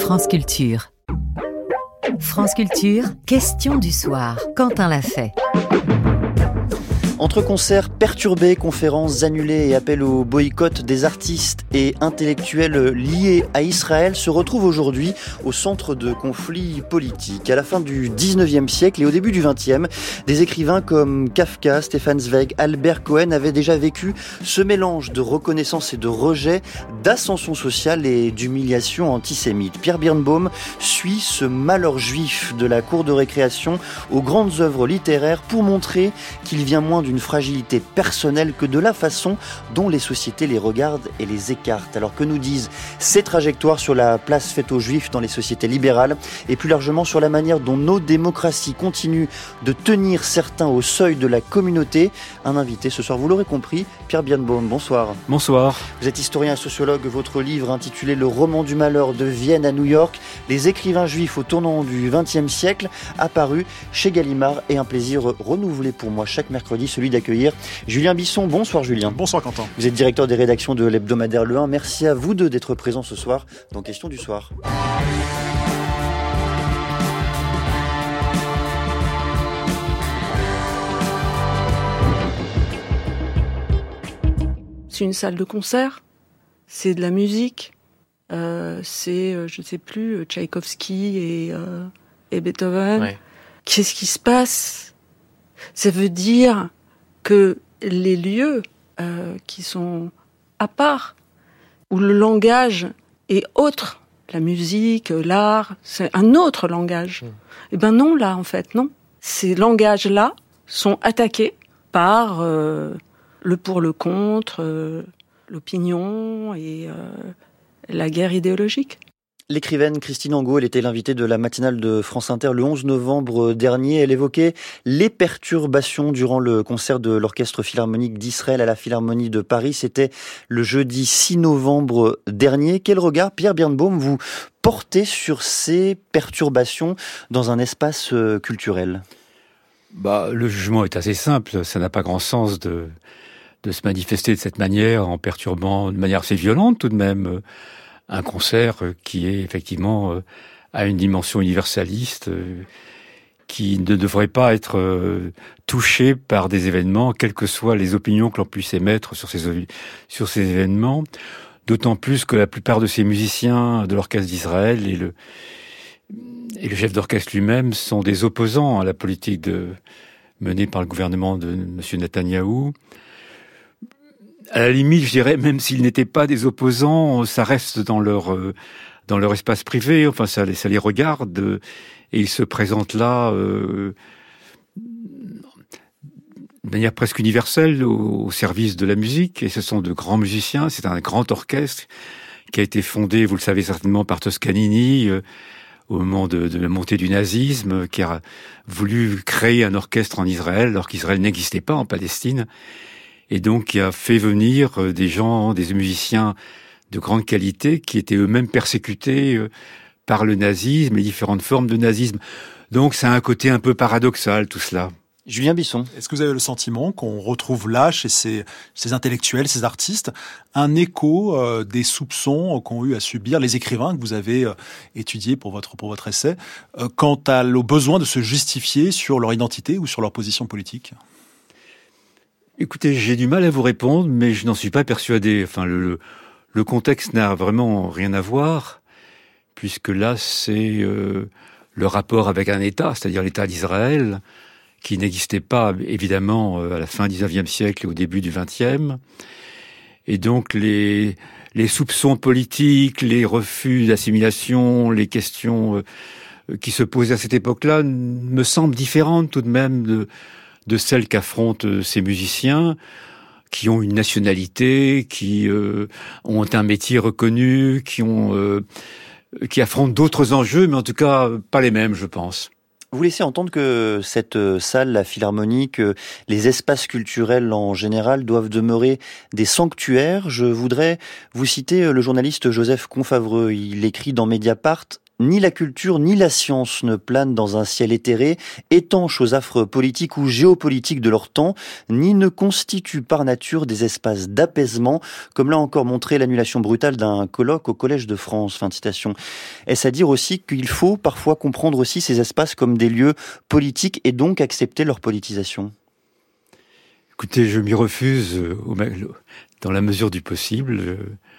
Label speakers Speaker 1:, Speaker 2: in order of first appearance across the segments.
Speaker 1: France Culture. France Culture, question du soir. Quentin l'a fait.
Speaker 2: Entre concerts perturbés, conférences annulées et appels au boycott, des artistes et intellectuels liés à Israël se retrouvent aujourd'hui au centre de conflits politiques. À la fin du 19e siècle et au début du 20e, des écrivains comme Kafka, Stefan Zweig, Albert Cohen avaient déjà vécu ce mélange de reconnaissance et de rejet, d'ascension sociale et d'humiliation antisémite. Pierre Birnbaum suit ce malheur juif de la cour de récréation aux grandes œuvres littéraires pour montrer qu'il vient moins d'une fragilité personnelle que de la façon dont les sociétés les regardent et les écartent. Alors que nous disent ces trajectoires sur la place faite aux Juifs dans les sociétés libérales et plus largement sur la manière dont nos démocraties continuent de tenir certains au seuil de la communauté? Un invité ce soir, vous l'aurez compris, Pierre Birnbaum, bonsoir.
Speaker 3: Bonsoir.
Speaker 2: Vous êtes historien et sociologue. Votre livre intitulé Le roman du malheur de Vienne à New York, les écrivains juifs au tournant du XXe siècle, apparu chez Gallimard, et un plaisir renouvelé pour moi chaque mercredi, celui d'accueillir Julien Bisson. Bonsoir Julien.
Speaker 4: Bonsoir Quentin.
Speaker 2: Vous êtes directeur des rédactions de l'hebdomadaire Le 1. Merci à vous deux d'être présents ce soir dans Question du soir.
Speaker 5: C'est une salle de concert, c'est de la musique, c'est, je ne sais plus, Tchaïkovski et Beethoven. Ouais. Qu'est-ce qui se passe ? Ça veut dire que les lieux qui sont à part, où le langage est autre, la musique, l'art, c'est un autre langage. Eh ben non, là, en fait, non. Ces langages-là sont attaqués par le pour, le contre, l'opinion et la guerre idéologique.
Speaker 2: L'écrivaine Christine Angot, elle était l'invitée de la matinale de France Inter le 11 novembre dernier. Elle évoquait les perturbations durant le concert de l'Orchestre Philharmonique d'Israël à la Philharmonie de Paris. C'était le jeudi 6 novembre dernier. Quel regard, Pierre Birnbaum, vous portez sur ces perturbations dans un espace culturel ?
Speaker 3: Le jugement est assez simple. Ça n'a pas grand sens de se manifester de cette manière, en perturbant de manière assez violente tout de même un concert qui est effectivement à une dimension universaliste, qui ne devrait pas être touché par des événements, quelles que soient les opinions que l'on puisse émettre sur ces événements. D'autant plus que la plupart de ces musiciens de l'Orchestre d'Israël et le chef d'orchestre lui-même sont des opposants à la politique menée par le gouvernement de M. Netanyahou. À la limite, je dirais, même s'ils n'étaient pas des opposants, ça reste dans leur espace privé. Enfin, ça les regarde et ils se présentent là de manière presque universelle au service de la musique. Et ce sont de grands musiciens. C'est un grand orchestre qui a été fondé, vous le savez certainement, par Toscanini au moment de la montée du nazisme, qui a voulu créer un orchestre en Israël, alors qu'Israël n'existait pas en Palestine. Et donc qui a fait venir des musiciens de grande qualité qui étaient eux-mêmes persécutés par le nazisme et différentes formes de nazisme. Donc ça a un côté un peu paradoxal tout cela.
Speaker 2: Julien Bisson.
Speaker 4: Est-ce que vous avez le sentiment qu'on retrouve là, chez ces intellectuels, ces artistes, un écho des soupçons qu'ont eu à subir les écrivains que vous avez étudiés pour votre essai, quant au besoin de se justifier sur leur identité ou sur leur position politique ?
Speaker 3: Écoutez, j'ai du mal à vous répondre, mais je n'en suis pas persuadé. Enfin, le contexte n'a vraiment rien à voir, puisque là, c'est le rapport avec un État, c'est-à-dire l'État d'Israël, qui n'existait pas, évidemment, à la fin du XIXe siècle et au début du XXe. Et donc, les soupçons politiques, les refus d'assimilation, les questions qui se posaient à cette époque-là me semblent différentes tout de même de celles qu'affrontent ces musiciens qui ont une nationalité, qui ont un métier reconnu, qui affrontent d'autres enjeux, mais en tout cas pas les mêmes, je pense.
Speaker 2: Vous laissez entendre que cette salle, la Philharmonique, les espaces culturels en général doivent demeurer des sanctuaires. Je voudrais vous citer le journaliste Joseph Confavreux. Il écrit dans Mediapart: ni la culture ni la science ne planent dans un ciel éthéré, étanche aux affres politiques ou géopolitiques de leur temps, ni ne constituent par nature des espaces d'apaisement, comme l'a encore montré l'annulation brutale d'un colloque au Collège de France. Fin de citation. Est-ce à dire aussi qu'il faut parfois comprendre aussi ces espaces comme des lieux politiques et donc accepter leur politisation ?
Speaker 3: Écoutez, je m'y refuse dans la mesure du possible.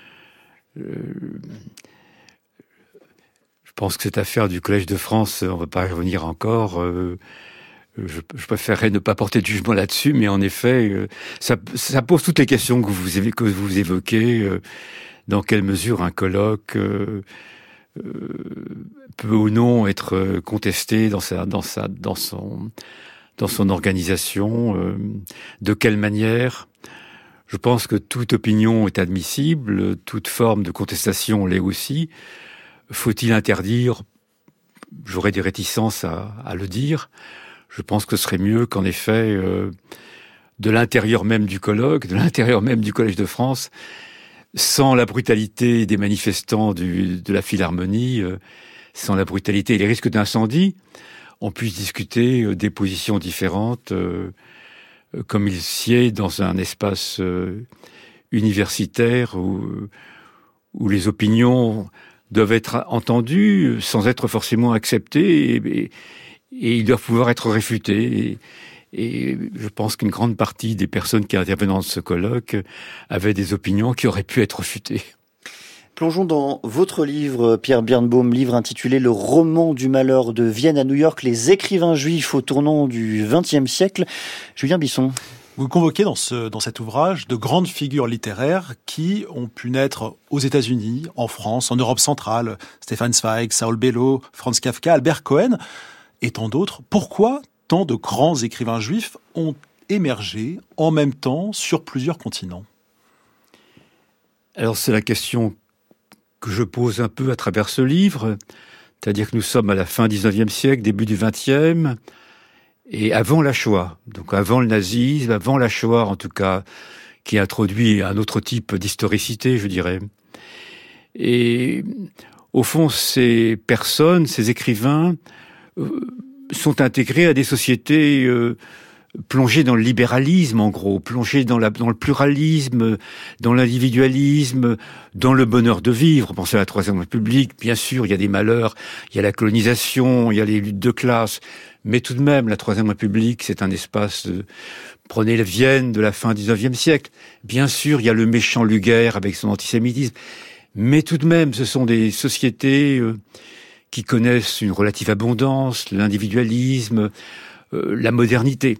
Speaker 3: Je pense que cette affaire du Collège de France, on ne va pas y revenir encore. Je préférerais ne pas porter de jugement là-dessus, mais en effet, ça pose toutes les questions que vous évoquez. Dans quelle mesure un colloque peut ou non être contesté dans son organisation, de quelle manière. Je pense que toute opinion est admissible, toute forme de contestation l'est aussi. Faut-il interdire ? J'aurais des réticences à le dire. Je pense que ce serait mieux qu'en effet, de l'intérieur même du colloque, de l'intérieur même du Collège de France, sans la brutalité des manifestants de la Philharmonie, sans la brutalité et les risques d'incendie, on puisse discuter des positions différentes, comme il sied dans un espace universitaire où les opinions doivent être entendues sans être forcément acceptées et ils doivent pouvoir être réfutés. Et je pense qu'une grande partie des personnes qui intervenaient dans ce colloque avaient des opinions qui auraient pu être réfutées.
Speaker 2: Plongeons dans votre livre, Pierre Birnbaum, livre intitulé « Le roman du malheur de Vienne à New York, les écrivains juifs au tournant du XXe siècle ». Julien Bisson.
Speaker 4: Vous convoquez dans cet ouvrage de grandes figures littéraires qui ont pu naître aux États-Unis, en France, en Europe centrale. Stefan Zweig, Saul Bellow, Franz Kafka, Albert Cohen et tant d'autres. Pourquoi tant de grands écrivains juifs ont émergé en même temps sur plusieurs continents ?
Speaker 3: Alors c'est la question que je pose un peu à travers ce livre. C'est-à-dire que nous sommes à la fin du XIXe siècle, début du XXe, et avant la Shoah, donc avant le nazisme, avant la Shoah en tout cas, qui introduit un autre type d'historicité, je dirais. Et au fond, ces personnes, ces écrivains, sont intégrés à des sociétés plongées dans le libéralisme, en gros, plongées dans le pluralisme, dans l'individualisme, dans le bonheur de vivre. Pensez à la Troisième République, bien sûr, il y a des malheurs, il y a la colonisation, il y a les luttes de classe, mais tout de même, la Troisième République, c'est un espace prenez la Vienne de la fin du XIXe siècle. Bien sûr, il y a le méchant Luger avec son antisémitisme, mais tout de même, ce sont des sociétés qui connaissent une relative abondance, l'individualisme, la modernité.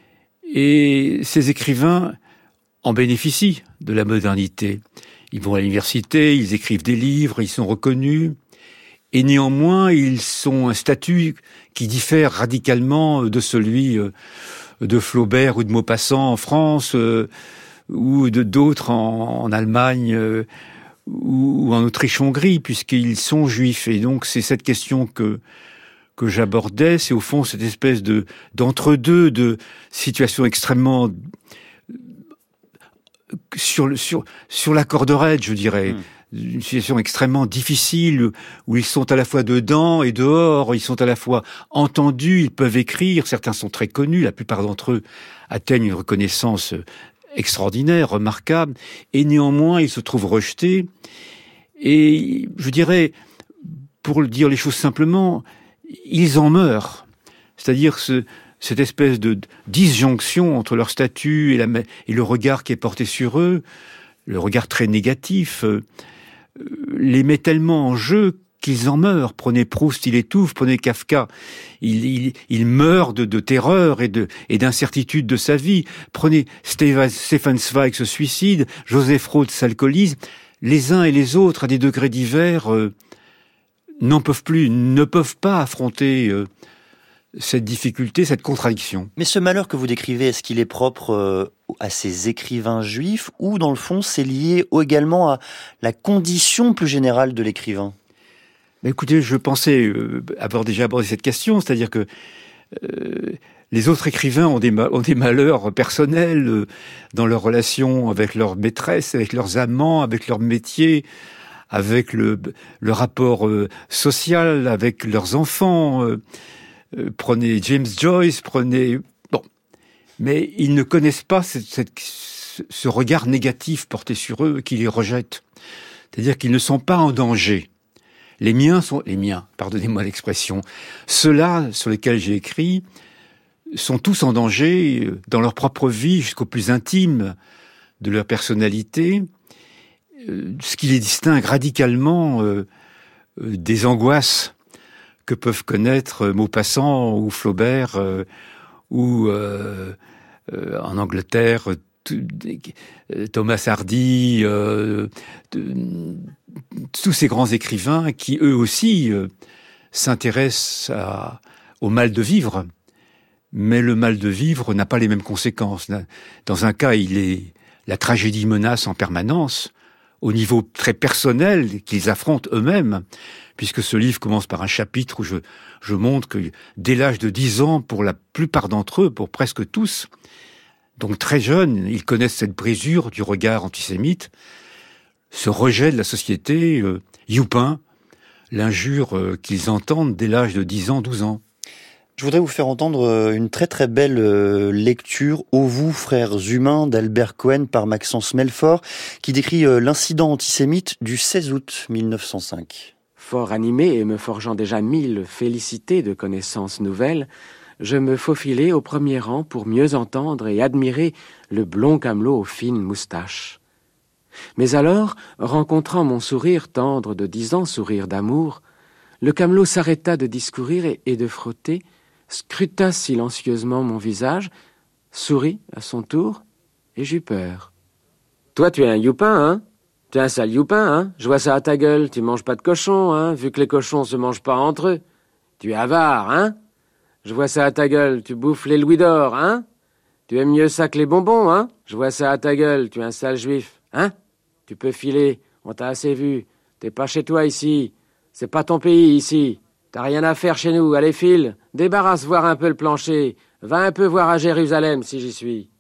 Speaker 3: Et ces écrivains en bénéficient de la modernité. Ils vont à l'université, ils écrivent des livres, ils sont reconnus, et néanmoins, ils ont un statut qui diffère radicalement de celui de Flaubert ou de Maupassant en France, ou d'autres en Allemagne, ou en Autriche-Hongrie, puisqu'ils sont juifs. Et donc, c'est cette question que j'abordais, c'est au fond cette espèce d'entre-deux, de situation extrêmement sur la corde raide, je dirais. Une situation extrêmement difficile, où ils sont à la fois dedans et dehors, ils sont à la fois entendus, ils peuvent écrire, certains sont très connus, la plupart d'entre eux atteignent une reconnaissance extraordinaire, remarquable, et néanmoins ils se trouvent rejetés. Et je dirais, pour dire les choses simplement, ils en meurent. C'est-à-dire cette espèce de disjonction entre leur statut et le regard qui est porté sur eux, le regard très négatif, les met tellement en jeu qu'ils en meurent. Prenez Proust, il étouffe, prenez Kafka, il meurt de terreur et d'incertitude de sa vie. Prenez Stefan Zweig se suicide, Joseph Roth s'alcoolise. Les uns et les autres, à des degrés divers, n'en peuvent plus, ne peuvent pas affronter cette difficulté, cette contradiction.
Speaker 2: Mais ce malheur que vous décrivez, est-ce qu'il est propre à ces écrivains juifs ou, dans le fond, c'est lié également à la condition plus générale de l'écrivain ?
Speaker 3: Mais écoutez, je pensais avoir déjà abordé cette question, c'est-à-dire que les autres écrivains ont des malheurs personnels dans leurs relations avec leurs maîtresses, avec leurs amants, avec leur métier, avec le rapport social, avec leurs enfants. Prenez James Joyce, bon, mais ils ne connaissent pas ce regard négatif porté sur eux qui les rejette. C'est-à-dire qu'ils ne sont pas en danger. Les miens, pardonnez-moi l'expression, ceux-là sur lesquels j'ai écrit sont tous en danger dans leur propre vie jusqu'au plus intime de leur personnalité, ce qui les distingue radicalement des angoisses que peuvent connaître Maupassant ou Flaubert ou en Angleterre Thomas Hardy, tous ces grands écrivains qui eux aussi s'intéressent au mal de vivre. Mais le mal de vivre n'a pas les mêmes conséquences. Dans un cas, la tragédie menace en permanence, au niveau très personnel qu'ils affrontent eux-mêmes, puisque ce livre commence par un chapitre où je montre que dès l'âge de 10 ans, pour la plupart d'entre eux, pour presque tous, donc très jeunes, ils connaissent cette brisure du regard antisémite, ce rejet de la société, youpin, l'injure qu'ils entendent dès l'âge de 10 ans, 12 ans.
Speaker 2: Je voudrais vous faire entendre une très très belle lecture, Ô vous, frères humains, d'Albert Cohen par Maxence Melfort, qui décrit l'incident antisémite du 16 août 1905.
Speaker 6: Fort animé et me forgeant déjà 1000 félicités de connaissances nouvelles, je me faufilai au premier rang pour mieux entendre et admirer le blond camelot aux fines moustaches. Mais alors, rencontrant mon sourire tendre de 10 ans, sourire d'amour, le camelot s'arrêta de discourir et de frotter, scruta silencieusement mon visage, sourit à son tour, et j'eus peur. « Toi, tu es un youpin, hein? Tu es un sale youpin, hein? Je vois ça à ta gueule, tu manges pas de cochon, hein? Vu que les cochons se mangent pas entre eux. Tu es avare, hein? Je vois ça à ta gueule, tu bouffes les louis d'or, hein? Tu aimes mieux ça que les bonbons, hein? Je vois ça à ta gueule, tu es un sale juif, hein? Tu peux filer, on t'a assez vu. T'es pas chez toi ici. C'est pas ton pays ici. T'as rien à faire chez nous, allez file. Débarrasse voir un peu le plancher. Va un peu voir à Jérusalem si j'y suis.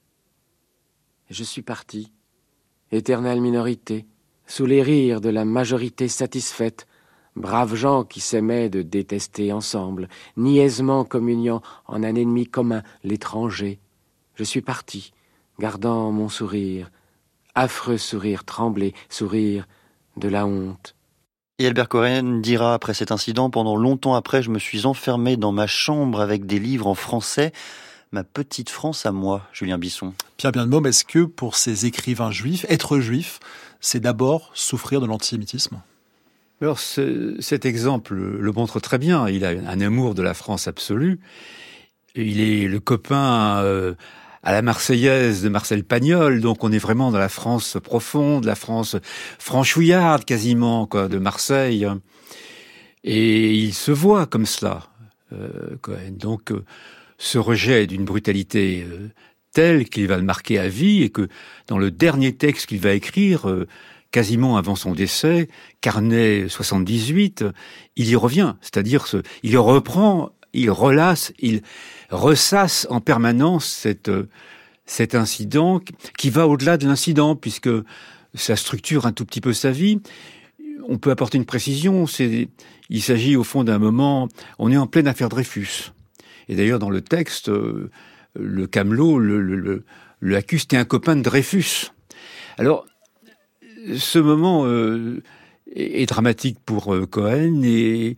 Speaker 6: Et je suis parti. Éternelle minorité, sous les rires de la majorité satisfaite, braves gens qui s'aimaient de détester ensemble, niaisement communiant en un ennemi commun, l'étranger. Je suis parti, gardant mon sourire, affreux sourire tremblé, sourire de la honte.
Speaker 2: Et Albert Cohen dira après cet incident, pendant longtemps après, je me suis enfermé dans ma chambre avec des livres en français. Ma petite France à moi, Julien Bisson.
Speaker 4: Pierre Bien-de-Môme, est-ce que pour ces écrivains juifs, être juif, c'est d'abord souffrir de l'antisémitisme ?
Speaker 3: Alors cet exemple le montre très bien. Il a un amour de la France absolue. Il est le copain à la Marseillaise de Marcel Pagnol, donc on est vraiment dans la France profonde, la France franchouillarde quasiment, quoi, de Marseille. Et il se voit comme cela, Cohen. Donc ce rejet d'une brutalité telle qu'il va le marquer à vie, et que dans le dernier texte qu'il va écrire, quasiment avant son décès, Carnet 78, il y revient. C'est-à-dire, il reprend, il relasse, il ressasse en permanence cet incident qui va au-delà de l'incident, puisque ça structure un tout petit peu sa vie. On peut apporter une précision, il s'agit au fond d'un moment, on est en pleine affaire Dreyfus. Et d'ailleurs, dans le texte, le camelot le accuse, t'es un copain de Dreyfus. Alors, ce moment est dramatique pour Cohen, et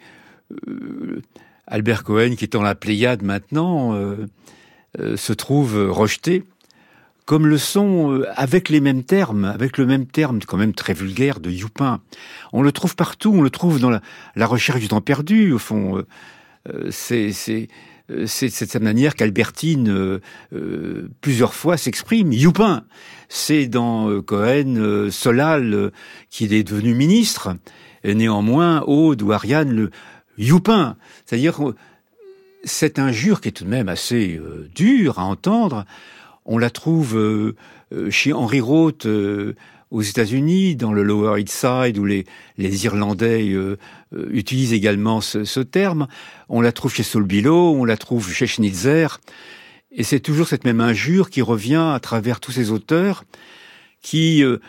Speaker 3: Albert Cohen, qui est dans la Pléiade maintenant, se trouve rejeté, comme le sont, avec le même terme quand même très vulgaire de youpin. On le trouve partout, on le trouve dans la recherche du temps perdu, au fond. C'est de cette manière qu'Albertine, plusieurs fois, s'exprime. Youpin, c'est dans Cohen, Solal, qui est devenu ministre, et néanmoins, Aude ou Ariane, le youpin. C'est-à-dire, cette injure qui est tout de même assez dure à entendre, on la trouve chez Henry Roth aux États-Unis, dans le Lower East Side, où les Irlandais utilisent également ce terme. On la trouve chez Saul Bellow, on la trouve chez Schnitzer. Et c'est toujours cette même injure qui revient à travers tous ces auteurs qui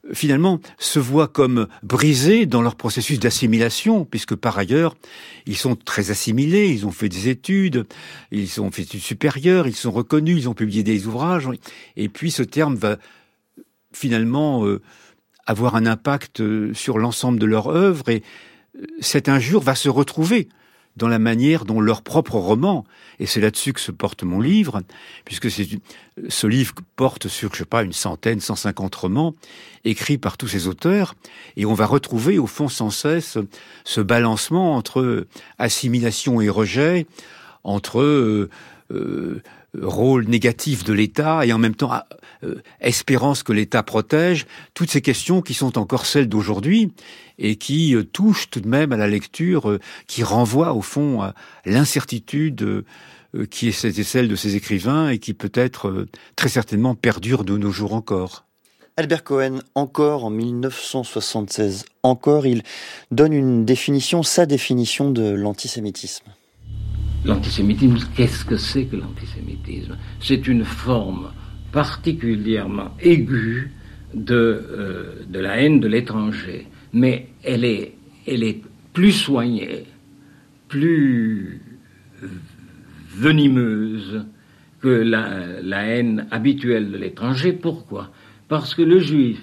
Speaker 3: finalement, se voient comme brisés dans leur processus d'assimilation, puisque par ailleurs, ils sont très assimilés, ils ont fait des études, ils ont fait des études supérieures, ils sont reconnus, ils ont publié des ouvrages, et puis ce terme va finalement avoir un impact sur l'ensemble de leur œuvre, et cette injure va se retrouver dans la manière dont leur propre roman, et c'est là-dessus que se porte mon livre, puisque ce livre porte sur, je sais pas, 150 romans, écrits par tous ces auteurs, et on va retrouver au fond sans cesse ce balancement entre assimilation et rejet, entre rôle négatif de l'État et en même temps espérance que l'État protège, toutes ces questions qui sont encore celles d'aujourd'hui et qui touchent tout de même à la lecture, qui renvoient au fond à l'incertitude qui est celle de ces écrivains et qui peut-être très certainement perdure de nos jours encore.
Speaker 2: Albert Cohen, encore en 1976, il donne sa définition de l'antisémitisme.
Speaker 7: L'antisémitisme, qu'est-ce que c'est que l'antisémitisme ? C'est une forme particulièrement aiguë de la haine de l'étranger, mais elle est plus soignée, plus venimeuse que la haine habituelle de l'étranger. Pourquoi ? Parce que le juif,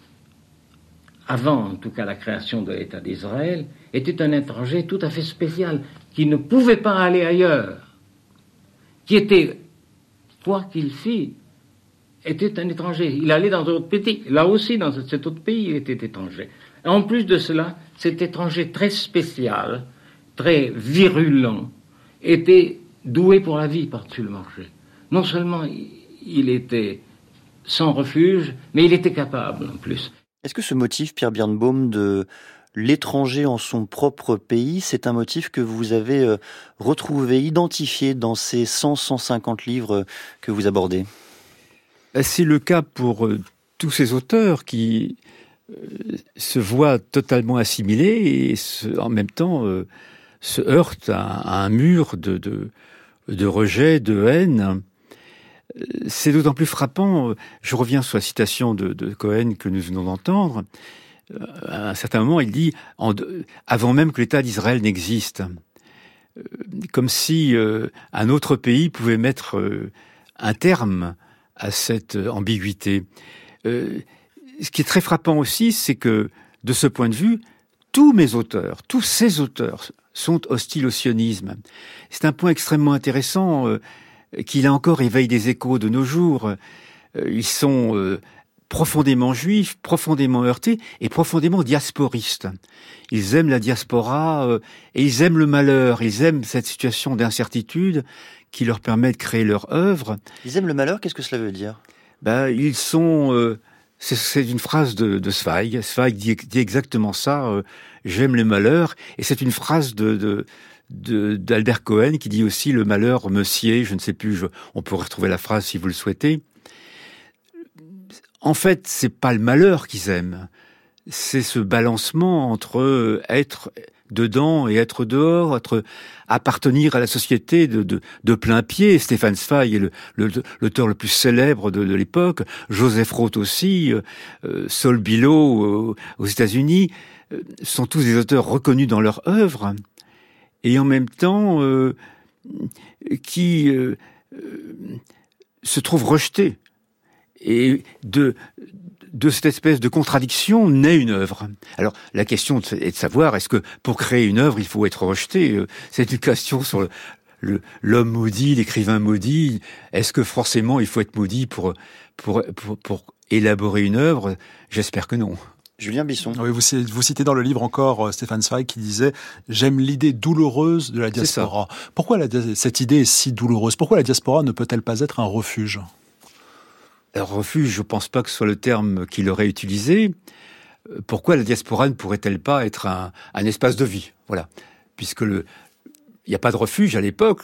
Speaker 7: avant en tout cas la création de l'État d'Israël, était un étranger tout à fait spécial, qui ne pouvait pas aller ailleurs, qui était, quoi qu'il fît, était un étranger. Il allait dans un autre pays, là aussi dans cet autre pays il était étranger. Et en plus de cela, cet étranger très spécial, très virulent, était doué pour la vie par-dessus le marché. Non seulement il était sans refuge, mais il était capable en plus.
Speaker 2: Est-ce que ce motif, Pierre Birnbaum, de l'étranger en son propre pays, c'est un motif que vous avez retrouvé, identifié dans ces 150 livres que vous abordez ?
Speaker 3: C'est le cas pour tous ces auteurs qui se voient totalement assimilés et en même temps se heurtent à un mur de rejet, de haine. C'est d'autant plus frappant, je reviens sur la citation de Cohen que nous venons d'entendre, à un certain moment il dit « avant même que l'État d'Israël n'existe », comme si un autre pays pouvait mettre un terme à cette ambiguïté. Ce qui est très frappant aussi, c'est que, de ce point de vue, tous ces auteurs sont hostiles au sionisme. C'est un point extrêmement intéressant qui, là encore, éveille des échos de nos jours. Ils sont profondément juifs, profondément heurtés et profondément diasporistes. Ils aiment la diaspora et ils aiment le malheur, ils aiment cette situation d'incertitude qui leur permet de créer leur œuvre.
Speaker 2: Ils aiment le malheur, qu'est-ce que cela veut dire ?
Speaker 3: Ils sont... c'est une phrase de Zweig. Zweig dit exactement ça, j'aime le malheur, et c'est une phrase d'Albert Cohen qui dit aussi le malheur me sied, je ne sais plus, on pourrait retrouver la phrase si vous le souhaitez. En fait, c'est pas le malheur qu'ils aiment, c'est ce balancement entre être dedans et être dehors, appartenir à la société de plein pied. Stéphane Zweig est l'auteur le plus célèbre de l'époque, Joseph Roth aussi, Saul Bellow aux États-Unis, sont tous des auteurs reconnus dans leur œuvre, et en même temps qui se trouvent rejetés. Et de cette espèce de contradiction naît une œuvre. Alors, la question est de savoir, est-ce que pour créer une œuvre, il faut être rejeté ? C'est une question sur l'homme maudit, l'écrivain maudit. Est-ce que forcément il faut être maudit pour élaborer une œuvre ? J'espère que non.
Speaker 2: Julien Bisson.
Speaker 4: Oui, vous citez dans le livre encore Stéphane Zweig qui disait « J'aime l'idée douloureuse de la diaspora ». Pourquoi cette idée est si douloureuse ? Pourquoi la diaspora ne peut-elle pas être un refuge ?
Speaker 3: Alors, refuge, je ne pense pas que ce soit le terme qu'il aurait utilisé. Pourquoi la diaspora ne pourrait-elle pas être un espace de vie ? Voilà. Puisque il n'y a pas de refuge à l'époque.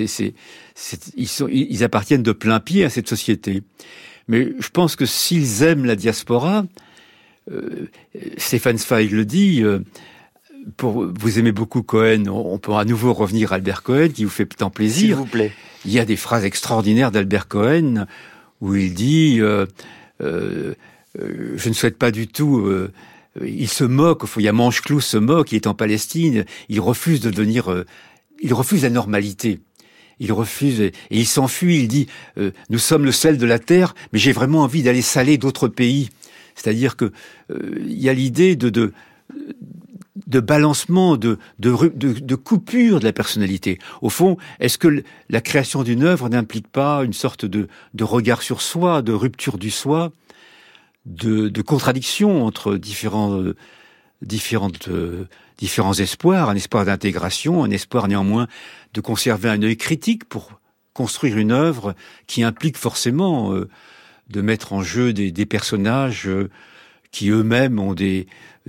Speaker 3: Ils appartiennent de plein pied à cette société. Mais je pense que s'ils aiment la diaspora, Stéphane Zweig le dit, vous aimez beaucoup Cohen, on peut à nouveau revenir à Albert Cohen, qui vous fait tant plaisir.
Speaker 2: S'il vous plaît.
Speaker 3: Il y a des phrases extraordinaires d'Albert Cohen où il dit je ne souhaite pas du tout... il se moque, il y a Manche-Clous se moque, il est en Palestine, il refuse de devenir... il refuse la normalité. Il refuse et il s'enfuit, il dit nous sommes le sel de la terre, mais j'ai vraiment envie d'aller saler d'autres pays. C'est-à-dire que il y a l'idée de balancement, de coupure de la personnalité. Au fond, est-ce que la création d'une œuvre n'implique pas une sorte de regard sur soi, de rupture du soi, de contradiction entre différents espoirs, un espoir d'intégration, un espoir néanmoins de conserver un œil critique pour construire une œuvre qui implique forcément de mettre en jeu des personnages qui eux-mêmes ont des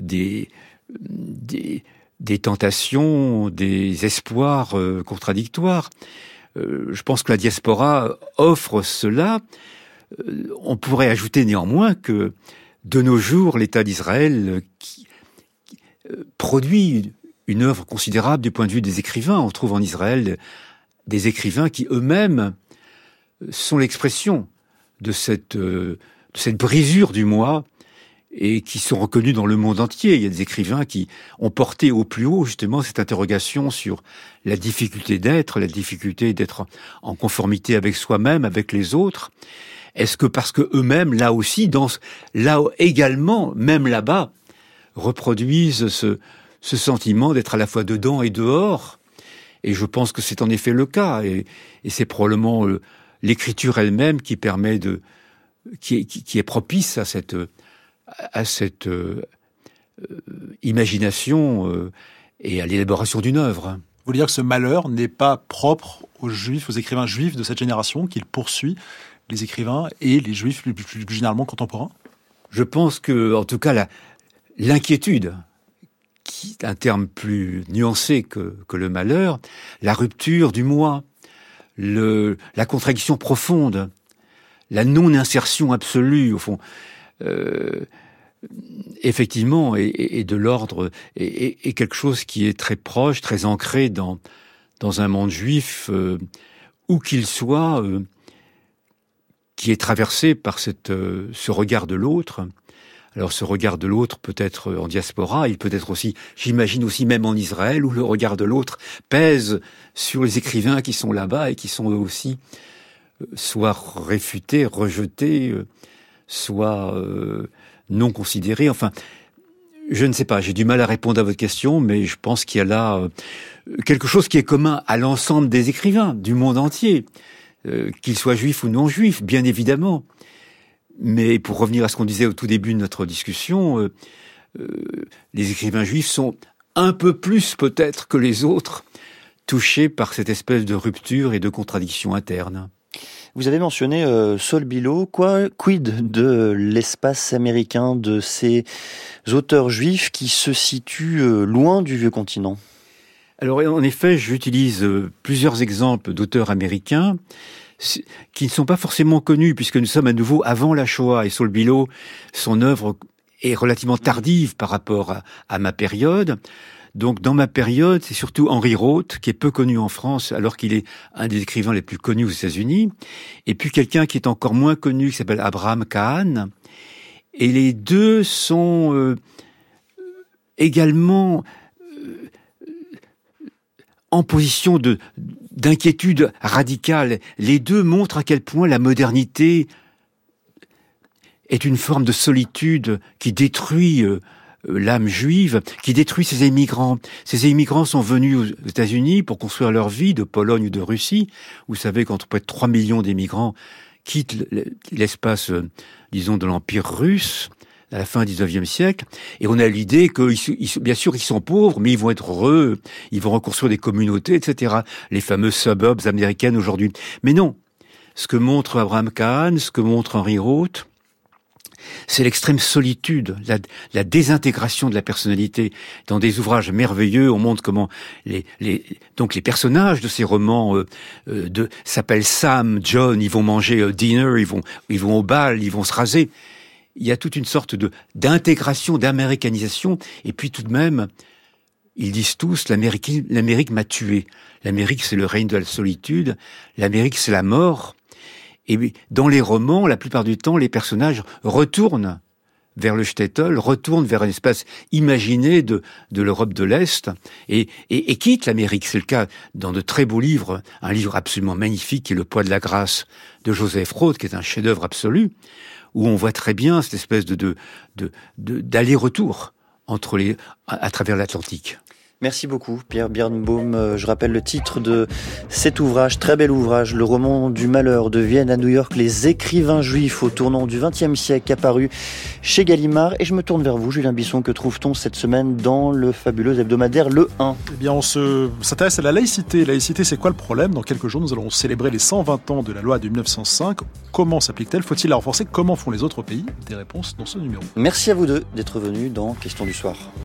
Speaker 3: tentations, des espoirs contradictoires. Je pense que la diaspora offre cela. On pourrait ajouter néanmoins que de nos jours, l'État d'Israël qui produit une œuvre considérable du point de vue des écrivains. On trouve en Israël des écrivains qui eux-mêmes sont l'expression de cette brisure du moi et qui sont reconnus dans le monde entier. Il y a des écrivains qui ont porté au plus haut justement cette interrogation sur la difficulté d'être en conformité avec soi-même, avec les autres. Est-ce que parce que eux-mêmes, là aussi, là également, même là-bas, reproduisent ce sentiment d'être à la fois dedans et dehors, et je pense que c'est en effet le cas, et c'est probablement l'écriture elle-même qui permet qui est propice à cette imagination et à l'élaboration d'une œuvre.
Speaker 4: Vous voulez dire que ce malheur n'est pas propre aux juifs, aux écrivains juifs de cette génération, qu'il poursuit les écrivains et les juifs plus généralement contemporains?
Speaker 3: Je pense que, en tout cas, l'inquiétude, qui est un terme plus nuancé que le malheur, la rupture du moi, la contradiction profonde, la non-insertion absolue, au fond, effectivement, est de l'ordre, est quelque chose qui est très proche, très ancré dans un monde juif, où qu'il soit, qui est traversé par ce regard de l'autre. Alors ce regard de l'autre peut être en diaspora, il peut être aussi, j'imagine aussi même en Israël, où le regard de l'autre pèse sur les écrivains qui sont là-bas et qui sont eux aussi soit réfutés, rejetés, soit non considérés. Enfin, je ne sais pas, j'ai du mal à répondre à votre question, mais je pense qu'il y a là quelque chose qui est commun à l'ensemble des écrivains du monde entier, qu'ils soient juifs ou non juifs, bien évidemment. Mais pour revenir à ce qu'on disait au tout début de notre discussion, les écrivains juifs sont un peu plus peut-être que les autres touchés par cette espèce de rupture et de contradiction interne.
Speaker 2: Vous avez mentionné Saul Bellow. Quid de l'espace américain, de ces auteurs juifs qui se situent loin du vieux continent?
Speaker 3: Alors en effet, j'utilise plusieurs exemples d'auteurs américains qui ne sont pas forcément connus, puisque nous sommes à nouveau avant la Shoah, et Saul Bellow, son œuvre est relativement tardive par rapport à ma période. Donc dans ma période, c'est surtout Henry Roth, qui est peu connu en France, alors qu'il est un des écrivains les plus connus aux États-Unis, et puis quelqu'un qui est encore moins connu, qui s'appelle Abraham Cahan. Et les deux sont également en position d'inquiétude radicale. Les deux montrent à quel point la modernité est une forme de solitude qui détruit l'âme juive, qui détruit ces immigrants. Ces immigrants sont venus aux États-Unis pour construire leur vie, de Pologne ou de Russie. Vous savez qu'entre près de 3 millions d'immigrants quittent l'espace, disons, de l'Empire russe à la fin du XIXe siècle, et on a l'idée que, bien sûr, ils sont pauvres, mais ils vont être heureux, ils vont reconstruire des communautés, etc. Les fameux suburbs américaines aujourd'hui. Mais non. Ce que montre Abraham Cahan, ce que montre Henry Roth, c'est l'extrême solitude, la désintégration de la personnalité. Dans des ouvrages merveilleux, on montre comment donc les personnages de ces romans s'appellent Sam, John, ils vont manger dinner, ils vont au bal, ils vont se raser. Il y a toute une sorte d'intégration, d'américanisation, et puis tout de même, ils disent tous, l'Amérique m'a tué. L'Amérique, c'est le règne de la solitude. L'Amérique, c'est la mort. Et dans les romans, la plupart du temps, les personnages retournent vers le shtetl, retourne vers un espace imaginé de l'Europe de l'Est et quitte l'Amérique. C'est le cas dans de très beaux livres, un livre absolument magnifique qui est Le poids de la grâce de Joseph Roth, qui est un chef-d'œuvre absolu, où on voit très bien cette espèce d'aller-retour à travers l'Atlantique.
Speaker 2: Merci beaucoup, Pierre Birnbaum. Je rappelle le titre de cet ouvrage, très bel ouvrage, Le roman du malheur de Vienne à New York, les écrivains juifs au tournant du XXe siècle, apparu chez Gallimard. Et je me tourne vers vous, Julien Bisson. Que trouve-t-on cette semaine dans le fabuleux hebdomadaire Le 1 ?
Speaker 4: Eh bien, on s'intéresse à la laïcité. Laïcité, c'est quoi le problème ? Dans quelques jours, nous allons célébrer les 120 ans de la loi de 1905. Comment s'applique-t-elle ? Faut-il la renforcer ? Comment font les autres pays ? Des réponses dans ce numéro.
Speaker 2: Merci à vous deux d'être venus dans Question du soir.